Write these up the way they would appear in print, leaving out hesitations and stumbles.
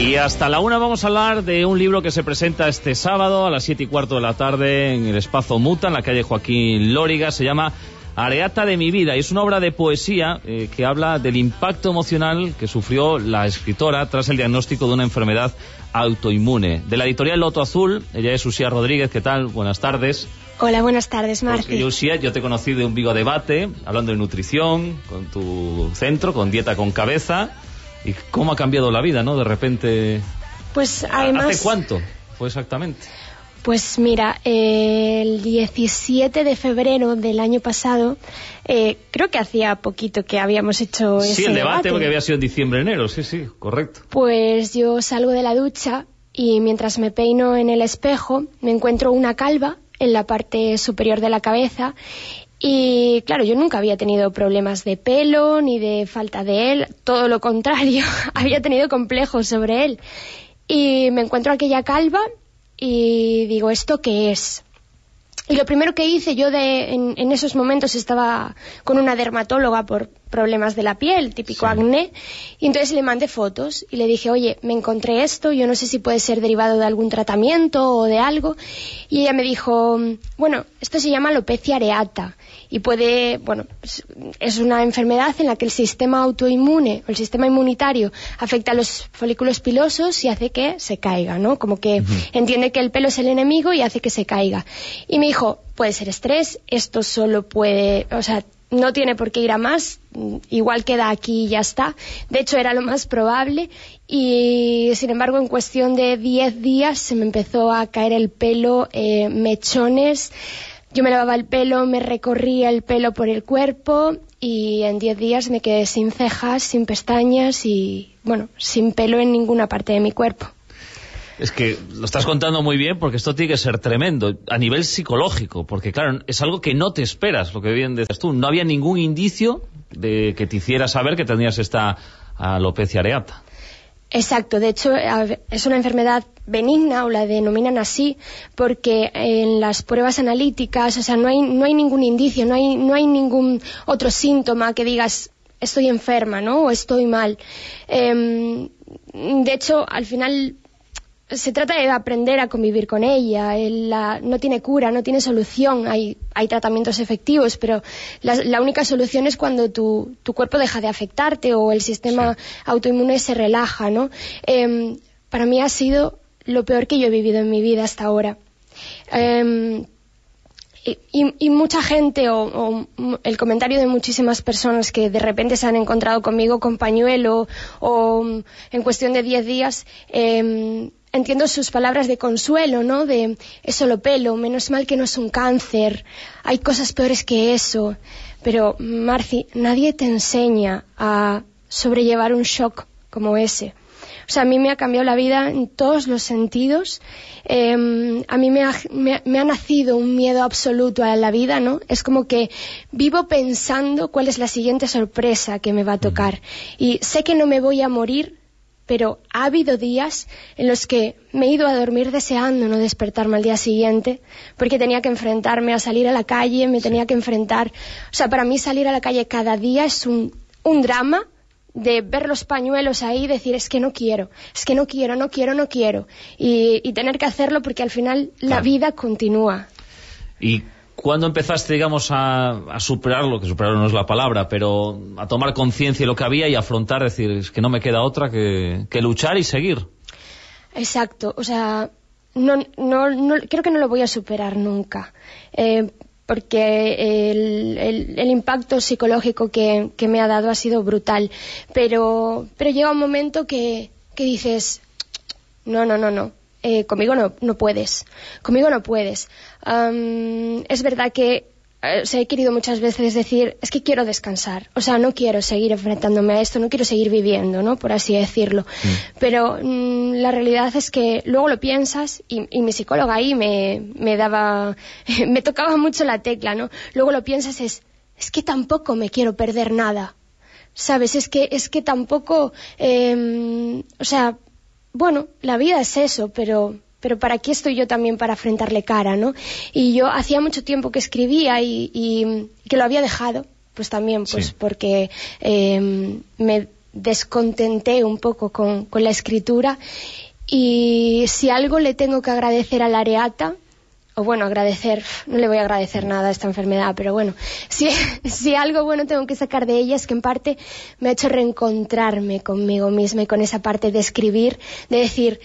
Y hasta la 1 vamos a hablar de un libro que se presenta este sábado a las 7:15 de la tarde en el Espacio Muta, en la calle Joaquín Lóriga. Se llama Areata de mi vida y es una obra de poesía que habla del impacto emocional que sufrió la escritora tras el diagnóstico de una enfermedad autoinmune. De la editorial Loto Azul, ella es Uxía Rodríguez. ¿Qué tal? Buenas tardes. Hola, buenas tardes, Marci. Uxía, yo te conocí de un Vigo Debate, hablando de nutrición, con tu centro, con Dieta con Cabeza. ¿Y cómo ha cambiado la vida, no? De repente... Pues además... ¿Hace cuánto fue exactamente? Pues mira, el 17 de febrero del año pasado, creo que hacía poquito que habíamos hecho ese debate. Sí, el debate porque había sido en diciembre-enero, sí, correcto. Pues yo salgo de la ducha y mientras me peino en el espejo me encuentro una calva en la parte superior de la cabeza. Y claro, yo nunca había tenido problemas de pelo ni de falta de él, todo lo contrario, había tenido complejos sobre él. Y me encuentro aquella calva y digo, ¿esto qué es? Y lo primero que hice, yo en esos momentos estaba con una dermatóloga por problemas de la piel, típico acné, y entonces le mandé fotos y le dije, oye, me encontré esto, yo no sé si puede ser derivado de algún tratamiento o de algo, y ella me dijo, bueno, esto se llama alopecia areata, y es una enfermedad en la que el sistema autoinmune, o el sistema inmunitario, afecta a los folículos pilosos y hace que se caiga, ¿no? Como que entiende que el pelo es el enemigo y hace que se caiga. Y me dijo, puede ser estrés, esto solo puede, no tiene por qué ir a más, igual queda aquí y ya está. De hecho, era lo más probable y, sin embargo, en cuestión de 10 días se me empezó a caer el pelo, mechones. Yo me lavaba el pelo, me recorría el pelo por el cuerpo y en 10 días me quedé sin cejas, sin pestañas y, sin pelo en ninguna parte de mi cuerpo. Es que lo estás contando muy bien porque esto tiene que ser tremendo a nivel psicológico, porque claro, es algo que no te esperas, lo que bien decías tú. No había ningún indicio de que te hiciera saber que tenías esta alopecia areata. Exacto, de hecho es una enfermedad benigna, o la denominan así, porque en las pruebas analíticas, no hay ningún indicio, no hay ningún otro síntoma que digas estoy enferma, ¿no? O estoy mal. De hecho, al final se trata de aprender a convivir con ella. No tiene cura, no tiene solución. Hay tratamientos efectivos, pero la única solución es cuando tu cuerpo deja de afectarte o el sistema autoinmune se relaja, ¿no? Para mí ha sido lo peor que yo he vivido en mi vida hasta ahora. Y mucha gente, o el comentario de muchísimas personas que de repente se han encontrado conmigo con pañuelo o en cuestión de 10 días... entiendo sus palabras de consuelo, ¿no? De es solo pelo, menos mal que no es un cáncer, hay cosas peores que eso. Pero, Marci, nadie te enseña a sobrellevar un shock como ese. A mí me ha cambiado la vida en todos los sentidos. A mí me ha nacido un miedo absoluto a la vida, ¿no? Es como que vivo pensando cuál es la siguiente sorpresa que me va a tocar. Y sé que no me voy a morir, pero ha habido días en los que me he ido a dormir deseando no despertarme al día siguiente, porque tenía que enfrentarme a salir a la calle, tenía que enfrentar... para mí salir a la calle cada día es un drama de ver los pañuelos ahí y decir, es que no quiero, y tener que hacerlo porque al final la vida continúa. ¿Y cuándo empezaste, digamos, a superarlo, que superarlo no es la palabra, pero a tomar conciencia de lo que había y afrontar, decir, es que no me queda otra que luchar y seguir? Exacto, no, creo que no lo voy a superar nunca, porque el impacto psicológico que me ha dado ha sido brutal, pero llega un momento que dices, no, conmigo no puedes. Es verdad que he querido muchas veces decir, es que quiero descansar, no quiero seguir enfrentándome a esto, no quiero seguir viviendo, ¿no? Por así decirlo. Pero la realidad es que luego lo piensas y mi psicóloga ahí me tocaba mucho la tecla, ¿no? Luego lo piensas, es que tampoco me quiero perder nada, ¿sabes? Es que tampoco, la vida es eso, pero para aquí estoy yo también para afrontarle cara, ¿no? Y yo hacía mucho tiempo que escribía y que lo había dejado, pues también, porque descontenté un poco con la escritura, y si algo le tengo que agradecer a la Areata, o bueno, agradecer, no le voy a agradecer nada a esta enfermedad, pero bueno, si algo bueno tengo que sacar de ella es que en parte me ha hecho reencontrarme conmigo misma y con esa parte de escribir, de decir,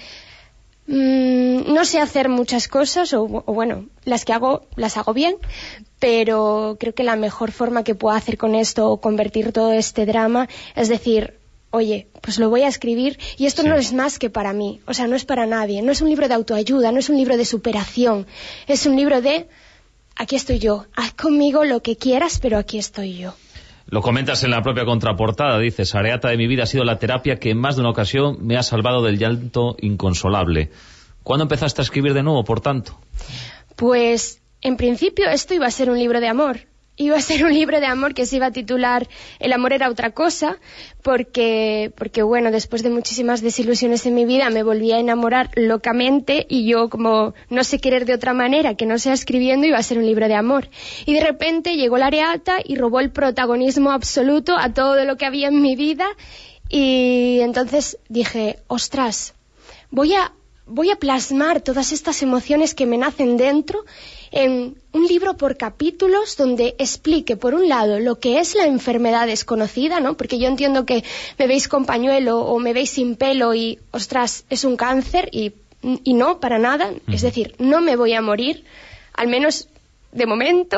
no sé hacer muchas cosas, o bueno, las que hago, las hago bien, pero creo que la mejor forma que puedo hacer con esto, o convertir todo este drama, es decir, oye, pues lo voy a escribir, y esto no es más que para mí, o sea, no es para nadie, no es un libro de autoayuda, no es un libro de superación, es un libro de, aquí estoy yo, haz conmigo lo que quieras, pero aquí estoy yo. Lo comentas en la propia contraportada, dices, Areata de mi vida ha sido la terapia que en más de una ocasión me ha salvado del llanto inconsolable. ¿Cuándo empezaste a escribir de nuevo, por tanto? Pues, en principio, esto iba a ser un libro de amor. Iba a ser un libro de amor que se iba a titular El amor era otra cosa, porque bueno, después de muchísimas desilusiones en mi vida me volví a enamorar locamente, y yo, como no sé querer de otra manera que no sea escribiendo, iba a ser un libro de amor. Y de repente llegó la Areata y robó el protagonismo absoluto a todo lo que había en mi vida, y entonces dije, ostras, voy a plasmar todas estas emociones que me nacen dentro en un libro por capítulos, donde explique, por un lado, lo que es la enfermedad desconocida, ¿no? Porque yo entiendo que me veis con pañuelo o me veis sin pelo y, ostras, es un cáncer, y no, para nada. Es decir, no me voy a morir, al menos de momento,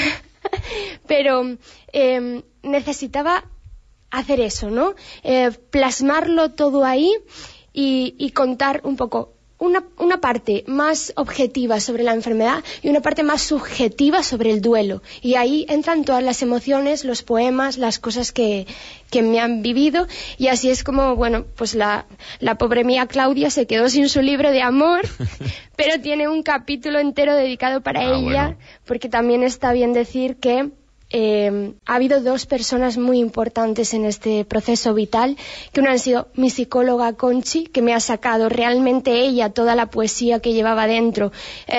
pero necesitaba hacer eso, ¿no? Plasmarlo todo ahí y contar un poco una parte más objetiva sobre la enfermedad y una parte más subjetiva sobre el duelo. Y ahí entran todas las emociones, los poemas, las cosas que me han vivido. Y así es como, bueno, pues la pobre mía Claudia se quedó sin su libro de amor, pero tiene un capítulo entero dedicado para ella, bueno. Porque también está bien decir que ha habido dos personas muy importantes en este proceso vital, que una han sido mi psicóloga Conchi, que me ha sacado realmente ella toda la poesía que llevaba dentro,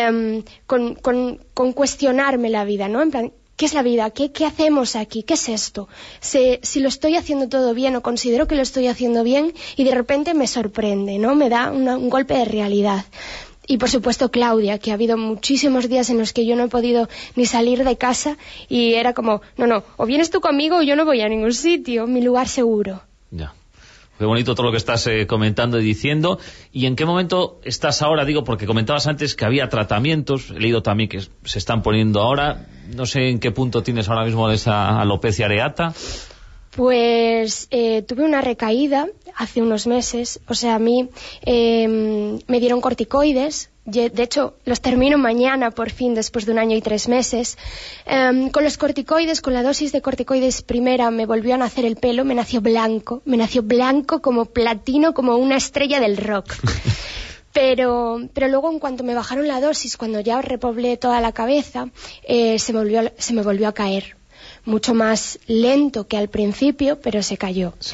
con cuestionarme la vida, ¿no? En plan, ¿qué es la vida? ¿Qué hacemos aquí? ¿Qué es esto? Si lo estoy haciendo todo bien, o considero que lo estoy haciendo bien, y de repente me sorprende, ¿no? Me da un golpe de realidad. Y por supuesto Claudia, que ha habido muchísimos días en los que yo no he podido ni salir de casa, y era como, no, o vienes tú conmigo o yo no voy a ningún sitio, mi lugar seguro. Ya. Qué bonito todo lo que estás comentando y diciendo. ¿Y en qué momento estás ahora? Digo, porque comentabas antes que había tratamientos, he leído también que se están poniendo ahora. No sé en qué punto tienes ahora mismo esa alopecia areata. Pues tuve una recaída hace unos meses, o sea, a mí me dieron corticoides, de hecho los termino mañana por fin, después de 1 año y 3 meses. Con los corticoides, con la dosis de corticoides primera, me volvió a nacer el pelo, me nació blanco como platino, como una estrella del rock. Pero luego, en cuanto me bajaron la dosis, cuando ya repoblé toda la cabeza, se me volvió a caer. Mucho más lento que al principio, pero se cayó. Sí.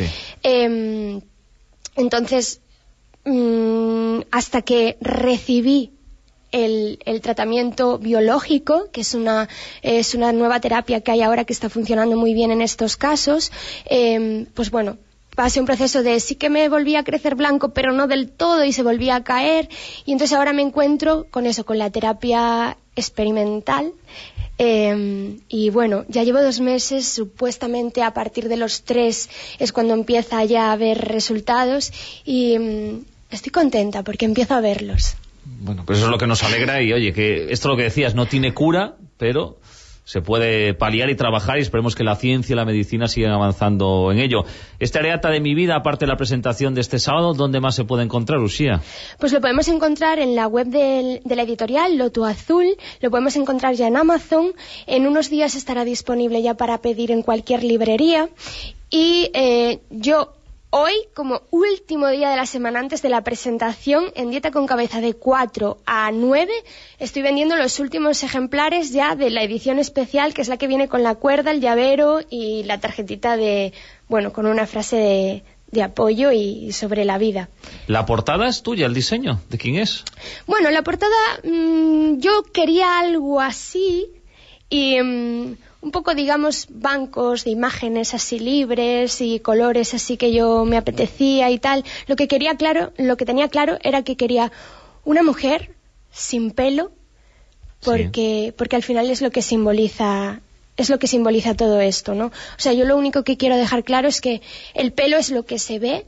Entonces, hasta que recibí el tratamiento biológico, que es una nueva terapia que hay ahora que está funcionando muy bien en estos casos, pues bueno, pasé un proceso de sí que me volvía a crecer blanco, pero no del todo, y se volvía a caer, y entonces ahora me encuentro con eso, con la terapia experimental. Y bueno, ya llevo 2 meses, supuestamente a partir de los 3 es cuando empieza ya a haber resultados, y estoy contenta porque empiezo a verlos. Bueno, pues eso es lo que nos alegra, y oye, que esto lo que decías no tiene cura, pero se puede paliar y trabajar, y esperemos que la ciencia y la medicina sigan avanzando en ello. Esta Areata de mi vida, aparte de la presentación de este sábado, ¿dónde más se puede encontrar, Uxía? Pues lo podemos encontrar en la web de la editorial Loto Azul, lo podemos encontrar ya en Amazon, en unos días estará disponible ya para pedir en cualquier librería, y yo hoy, como último día de la semana antes de la presentación, en Dieta con Cabeza de 4 a 9, estoy vendiendo los últimos ejemplares ya de la edición especial, que es la que viene con la cuerda, el llavero y la tarjetita con una frase de apoyo y sobre la vida. ¿La portada es tuya, el diseño? ¿De quién es? Bueno, la portada, yo quería algo así, y un un poco, digamos, bancos de imágenes así libres y colores así que yo me apetecía y tal. Lo que tenía claro era que quería una mujer sin pelo, porque al final es lo que simboliza todo esto, ¿no? O sea, yo lo único que quiero dejar claro es que el pelo es lo que se ve,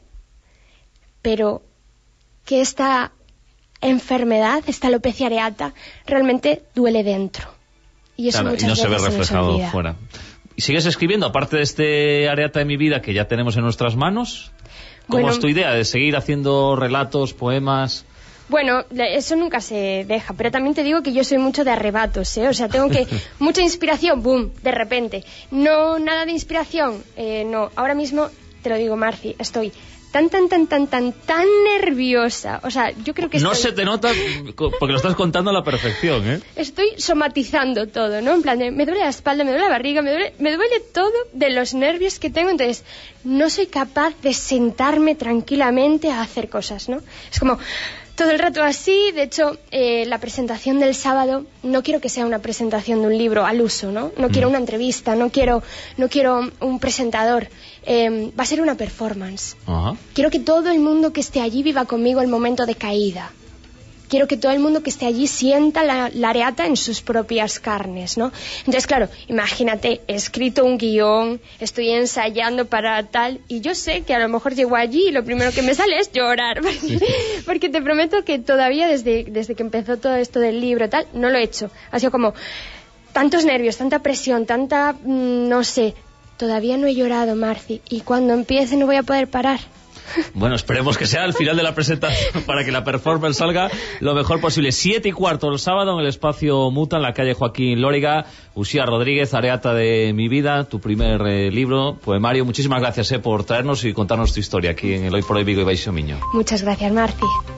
pero que esta enfermedad, esta alopecia areata, realmente duele dentro. Y eso muchas no se ve veces reflejado se nos fuera. ¿Y sigues escribiendo, aparte de este Areata de mi vida que ya tenemos en nuestras manos? ¿Cómo es tu idea de seguir haciendo relatos, poemas? Bueno, eso nunca se deja, pero también te digo que yo soy mucho de arrebatos, ¿eh? O sea, tengo que... mucha inspiración, boom, de repente. No, nada de inspiración, no. Ahora mismo, te lo digo, Marci, estoy tan nerviosa. O sea, yo creo que No se te nota porque lo estás contando a la perfección, ¿eh? Estoy somatizando todo, ¿no? En plan de, me duele la espalda, me duele la barriga, me duele todo de los nervios que tengo. Entonces, no soy capaz de sentarme tranquilamente a hacer cosas, ¿no? Es como... todo el rato así. De hecho, la presentación del sábado no quiero que sea una presentación de un libro al uso, ¿no? No quiero una entrevista, no quiero un presentador. Va a ser una performance. Ajá. Quiero que todo el mundo que esté allí viva conmigo el momento de caída. Quiero que todo el mundo que esté allí sienta la areata en sus propias carnes, ¿no? Entonces, claro, imagínate, he escrito un guión, estoy ensayando para tal, y yo sé que a lo mejor llego allí y lo primero que me sale es llorar, porque te prometo que todavía desde que empezó todo esto del libro tal, no lo he hecho. Ha sido como tantos nervios, tanta presión, no sé, todavía no he llorado, Marci, y cuando empiece no voy a poder parar. Bueno, esperemos que sea al final de la presentación para que la performance salga lo mejor posible. 7:15 el sábado en el espacio Muta, en la calle Joaquín Lóriga. Uxía Rodríguez, Areata de mi vida, tu primer libro, poemario. Muchísimas gracias por traernos y contarnos tu historia aquí en el Hoy por Hoy Vigo y Baixo Miño. Muchas gracias, Marci.